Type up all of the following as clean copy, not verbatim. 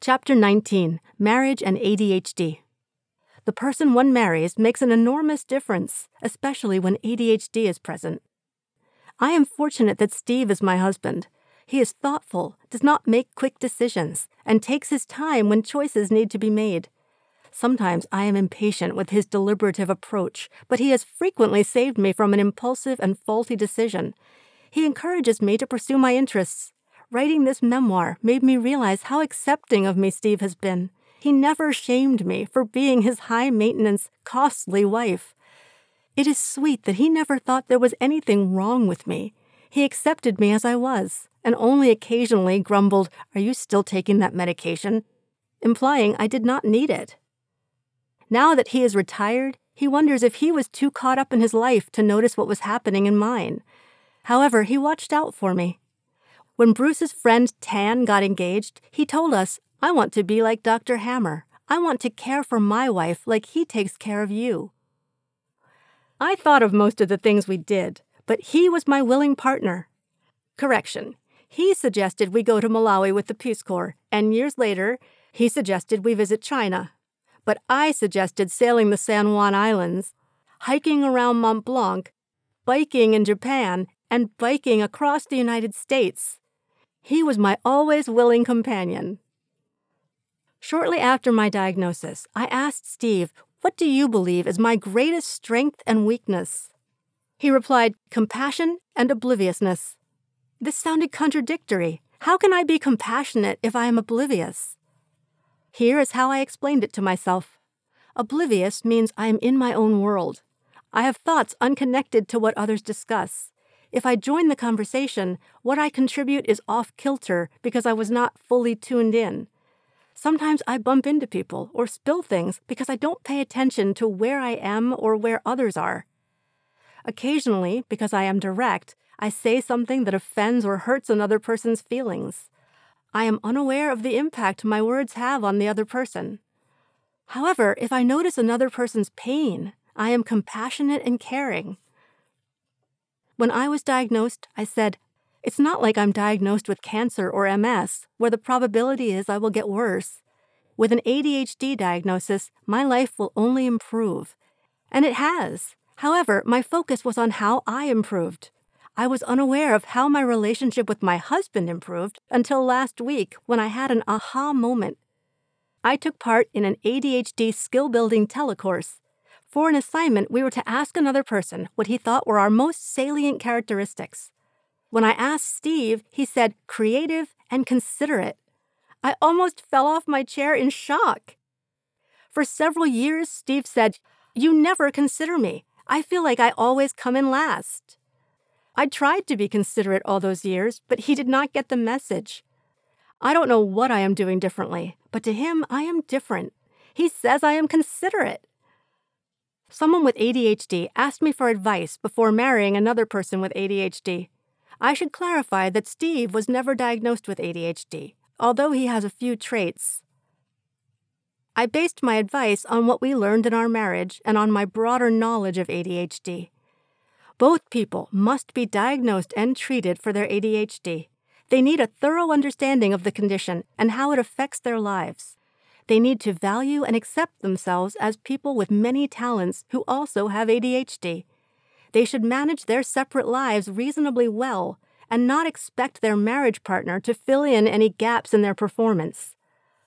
Chapter 19, Marriage and ADHD. The person one marries makes an enormous difference, especially when ADHD is present. I am fortunate that Steve is my husband. He is thoughtful, does not make quick decisions, and takes his time when choices need to be made. Sometimes I am impatient with his deliberative approach, but he has frequently saved me from an impulsive and faulty decision. He encourages me to pursue my interests. Writing this memoir made me realize how accepting of me Steve has been. He never shamed me for being his high-maintenance, costly wife. It is sweet that he never thought there was anything wrong with me. He accepted me as I was, and only occasionally grumbled, "Are you still taking that medication?" implying I did not need it. Now that he is retired, he wonders if he was too caught up in his life to notice what was happening in mine. However, he watched out for me. When Bruce's friend Tan got engaged, he told us, "I want to be like Dr. Hammer. I want to care for my wife like he takes care of you." I thought of most of the things we did, but he was my willing partner. Correction. He suggested we go to Malawi with the Peace Corps, and years later, he suggested we visit China. But I suggested sailing the San Juan Islands, hiking around Mont Blanc, biking in Japan, and biking across the United States. He was my always willing companion. Shortly after my diagnosis, I asked Steve, "What do you believe is my greatest strength and weakness?" He replied, "Compassion and obliviousness." This sounded contradictory. How can I be compassionate if I am oblivious? Here is how I explained it to myself. Oblivious means I am in my own world. I have thoughts unconnected to what others discuss. If I join the conversation, what I contribute is off-kilter because I was not fully tuned in. Sometimes I bump into people or spill things because I don't pay attention to where I am or where others are. Occasionally, because I am direct, I say something that offends or hurts another person's feelings. I am unaware of the impact my words have on the other person. However, if I notice another person's pain, I am compassionate and caring. When I was diagnosed, I said, "It's not like I'm diagnosed with cancer or MS, where the probability is I will get worse. With an ADHD diagnosis, my life will only improve." And it has. However, my focus was on how I improved. I was unaware of how my relationship with my husband improved until last week when I had an aha moment. I took part in an ADHD skill-building telecourse. For an assignment, we were to ask another person what he thought were our most salient characteristics. When I asked Steve, he said, "Creative and considerate." I almost fell off my chair in shock. For several years, Steve said, "You never consider me. I feel like I always come in last." I tried to be considerate all those years, but he did not get the message. I don't know what I am doing differently, but to him, I am different. He says I am considerate. Someone with ADHD asked me for advice before marrying another person with ADHD. I should clarify that Steve was never diagnosed with ADHD, although he has a few traits. I based my advice on what we learned in our marriage and on my broader knowledge of ADHD. Both people must be diagnosed and treated for their ADHD. They need a thorough understanding of the condition and how it affects their lives. They need to value and accept themselves as people with many talents who also have ADHD. They should manage their separate lives reasonably well and not expect their marriage partner to fill in any gaps in their performance.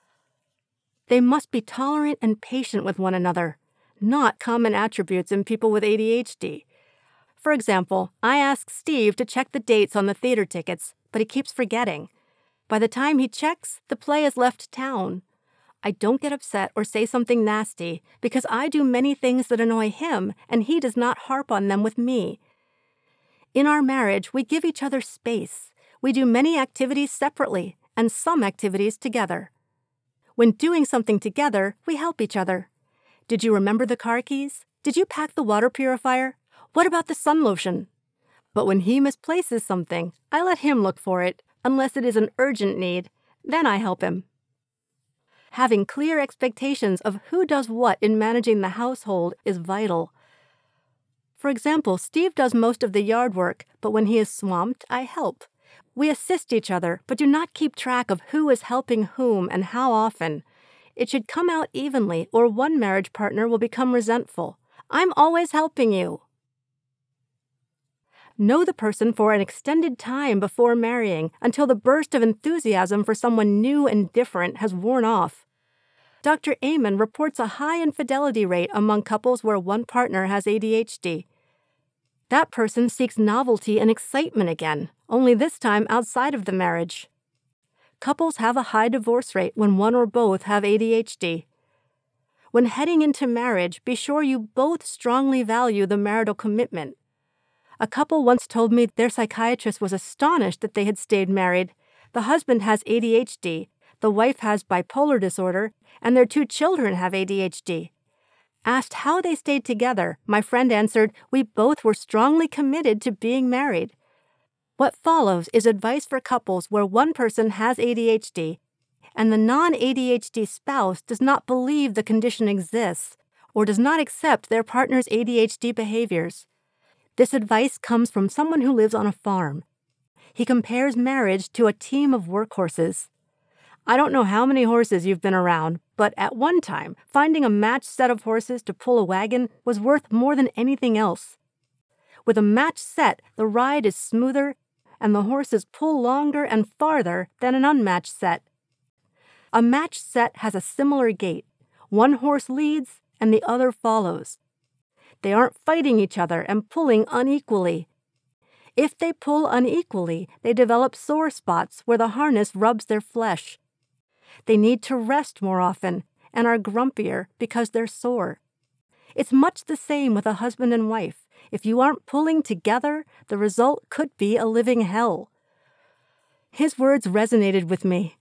They must be tolerant and patient with one another, not common attributes in people with ADHD. For example, I ask Steve to check the dates on the theater tickets, but he keeps forgetting. By the time he checks, the play has left town. I don't get upset or say something nasty because I do many things that annoy him and he does not harp on them with me. In our marriage, we give each other space. We do many activities separately and some activities together. When doing something together, we help each other. Did you remember the car keys? Did you pack the water purifier? What about the sun lotion? But when he misplaces something, I let him look for it, unless it is an urgent need. Then I help him. Having clear expectations of who does what in managing the household is vital. For example, Steve does most of the yard work, but when he is swamped, I help. We assist each other, but do not keep track of who is helping whom and how often. It should come out evenly, or one marriage partner will become resentful. I'm always helping you. Know the person for an extended time before marrying until the burst of enthusiasm for someone new and different has worn off. Dr. Amen reports a high infidelity rate among couples where one partner has ADHD. That person seeks novelty and excitement again, only this time outside of the marriage. Couples have a high divorce rate when one or both have ADHD. When heading into marriage, be sure you both strongly value the marital commitment. A couple once told me their psychiatrist was astonished that they had stayed married. The husband has ADHD, the wife has bipolar disorder, and their 2 children have ADHD. Asked how they stayed together, my friend answered, "We both were strongly committed to being married." What follows is advice for couples where one person has ADHD and the non-ADHD spouse does not believe the condition exists or does not accept their partner's ADHD behaviors. This advice comes from someone who lives on a farm. He compares marriage to a team of workhorses. I don't know how many horses you've been around, but at one time, finding a matched set of horses to pull a wagon was worth more than anything else. With a matched set, the ride is smoother and the horses pull longer and farther than an unmatched set. A matched set has a similar gait. One horse leads and the other follows. They aren't fighting each other and pulling unequally. If they pull unequally, they develop sore spots where the harness rubs their flesh. They need to rest more often and are grumpier because they're sore. It's much the same with a husband and wife. If you aren't pulling together, the result could be a living hell. His words resonated with me.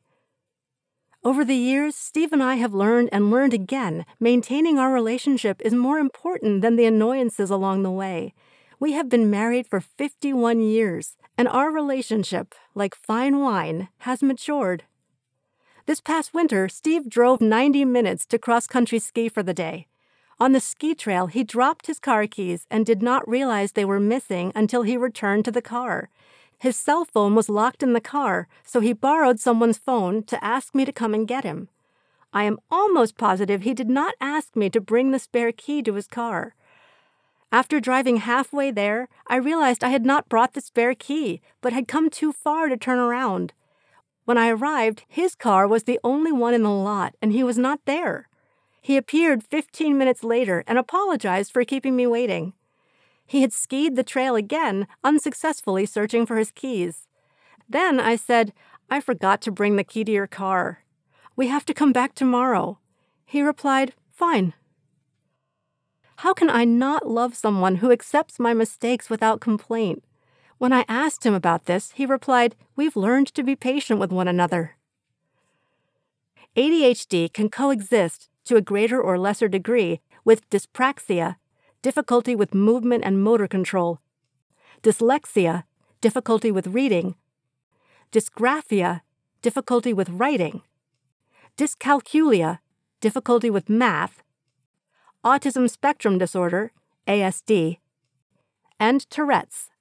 Over the years, Steve and I have learned and learned again, maintaining our relationship is more important than the annoyances along the way. We have been married for 51 years, and our relationship, like fine wine, has matured. This past winter, Steve drove 90 minutes to cross-country ski for the day. On the ski trail, he dropped his car keys and did not realize they were missing until he returned to the car. His cell phone was locked in the car, so he borrowed someone's phone to ask me to come and get him. I am almost positive he did not ask me to bring the spare key to his car. After driving halfway there, I realized I had not brought the spare key, but had come too far to turn around. When I arrived, his car was the only one in the lot, and he was not there. He appeared 15 minutes later and apologized for keeping me waiting. He had skied the trail again, unsuccessfully searching for his keys. Then I said, "I forgot to bring the key to your car. We have to come back tomorrow." He replied, "Fine." How can I not love someone who accepts my mistakes without complaint? When I asked him about this, he replied, "We've learned to be patient with one another." ADHD can coexist, to a greater or lesser degree, with dyspraxia, difficulty with movement and motor control, dyslexia, difficulty with reading, dysgraphia, difficulty with writing, dyscalculia, difficulty with math, autism spectrum disorder, ASD, and Tourette's,